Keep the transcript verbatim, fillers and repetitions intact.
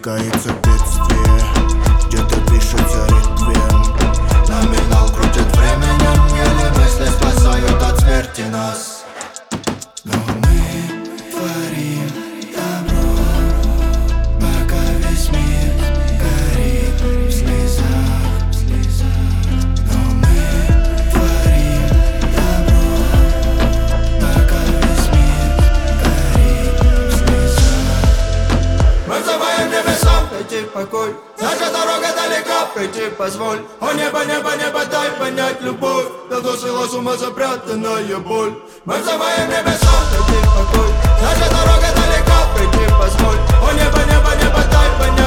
надвигается бедствие, где-то пишется реквием. Номинал крутит временем, еле мысли спасают от смерти нас. Но мы творим добро, пока весь мир горит в слезах. Но мы творим добро, пока весь мир горит в слезах. Мы взываем небесам найти покой, наша дорога далека, прийти позволь. О небо, небо, небо, дай понять любовь, давно свела с ума запрятанная боль. Мы взываем небесам найти покой, наша дорога далека, прийти позволь. О небо, небо, небо, дай понять.